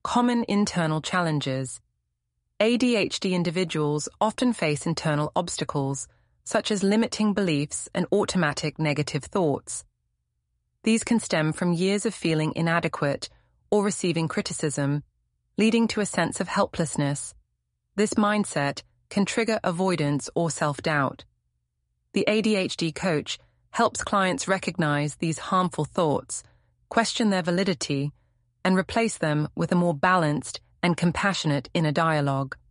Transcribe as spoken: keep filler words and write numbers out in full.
Common internal challenges. A D H D individuals often face internal obstacles, such as limiting beliefs and automatic negative thoughts. These can stem from years of feeling inadequate or receiving criticism, leading to a sense of helplessness. This mindset can trigger avoidance or self-doubt. The A D H D coach helps clients recognize these harmful thoughts, question their validity, and replace them with a more balanced and compassionate inner dialogue.